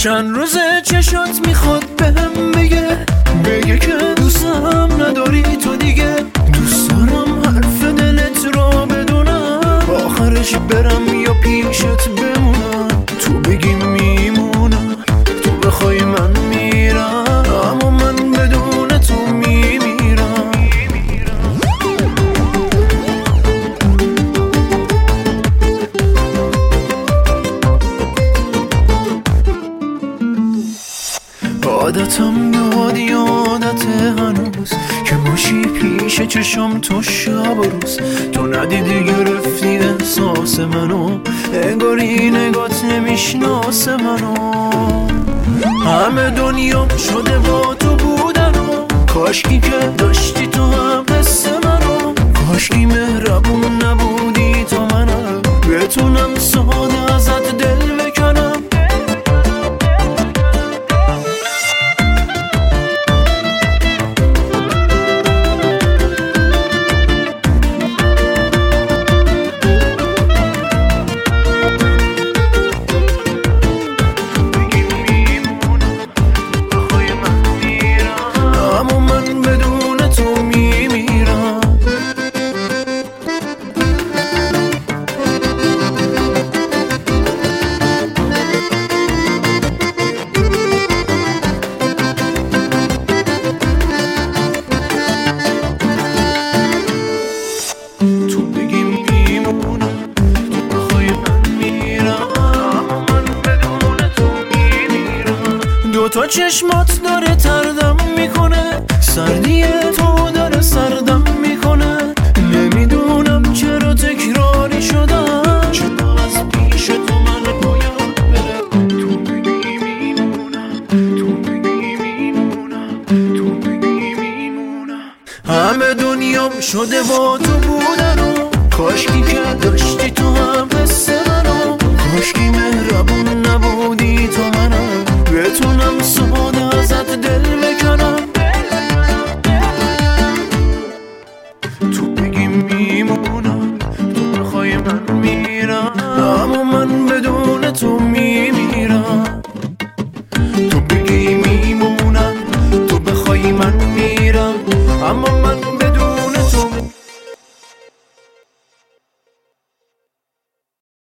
چند روزه چشات میخواد بهم بگه که دوستم نداری تو دیگه. دوست دارم حرف دلت رو بدونم، آخرش برم یا پیشت بمونم. تو بگی میمونم، تو بخوای من میرم، اما من بدون تو میمیرم. عادتم یادی عادته هنوز که باشی پیش چشم تو شب و روز. تو ندیدی گرفتی احساس منو، انگاری نگات نمیشناس منو. همه دنیا شده با تو بودن و کاشکی که داشتی تو هم حس منو. کاشکی مهربون نبودی تو منم، بتونم ساده ازت دل بکنم. تو چشمات داره تردم میکنه، سردی تو داره سردم میکنه. نمیدونم چرا تکراری شدم، چرا از پیش تو من باید برم. تو بگی میمونم، تو بگی میمونم، تو بگی میمونم. همه دنیام شده با تو بودن و کاشکی که داشتی تو هم حس منو. کاشکی مهربون نبودی تو منم، بتونم ساده ازت دل بکنم. تو بگی میمونم، تو بخوای من میرم، اما من بدون تو میمیرم. تو بگی میمونم، تو بخوای من میرم، اما من